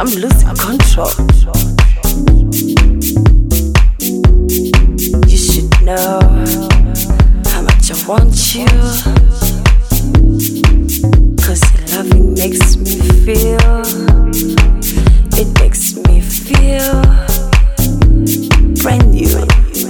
I'm losing control. You should know how much I want you, 'cause your loving makes me feel, it makes me feel brand new.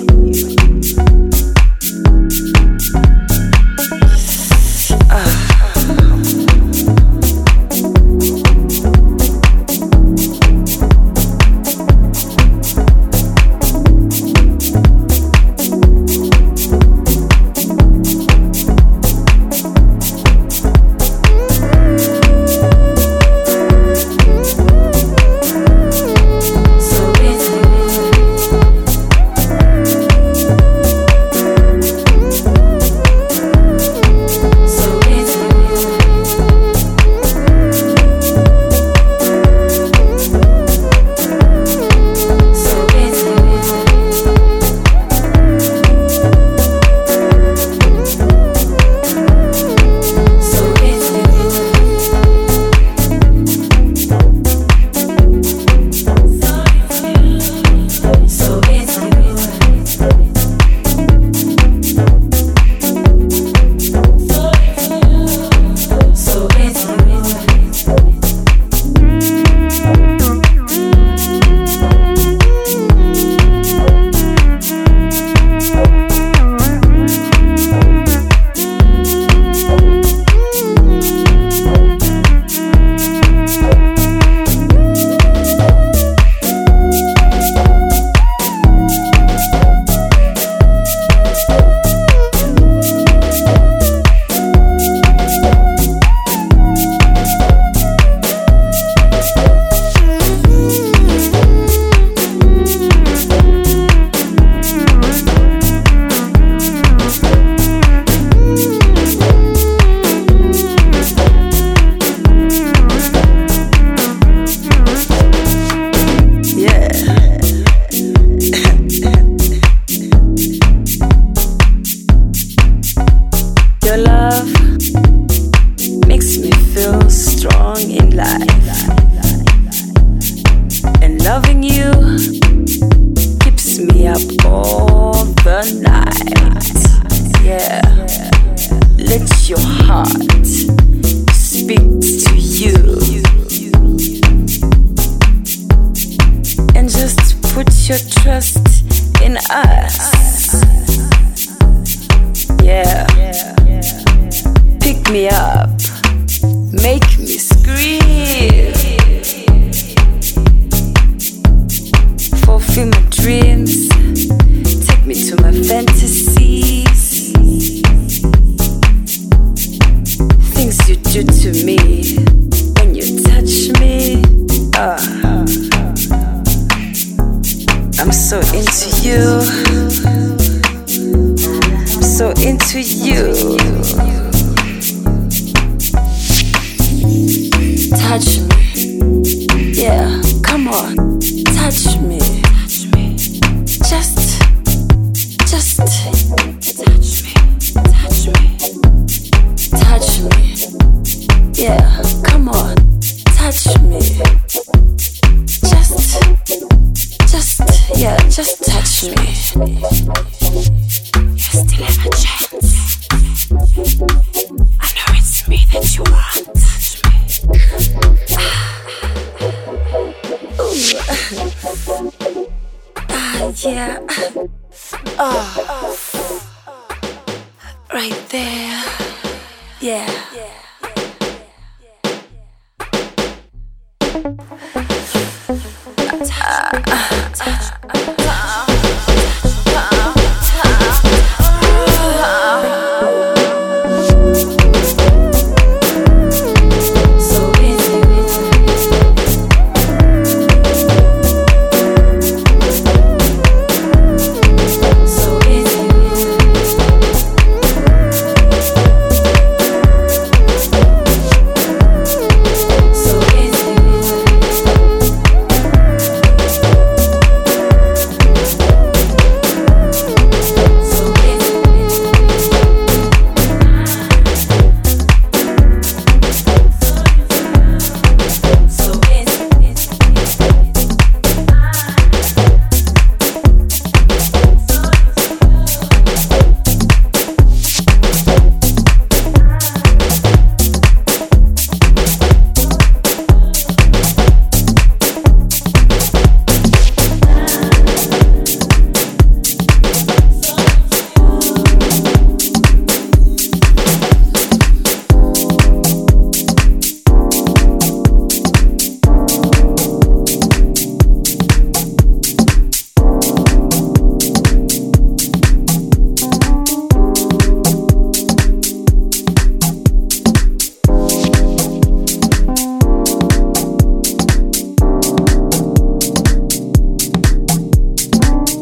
Your love makes me feel strong in life, and loving you keeps me up all the night. Yeah, let your heart speak to you, and just put your trust in us. Yeah. Pick me up, make me scream, fulfill my dreams, take me to my fantasies, things you do to me when you touch me. I'm so into you, I'm so into you. Touch me, yeah, come on, touch me, just touch me, touch me, yeah, come on, touch me, just touch me. You still have a chance. I know it's me that you want. Yeah. Right there. Yeah. Touch me.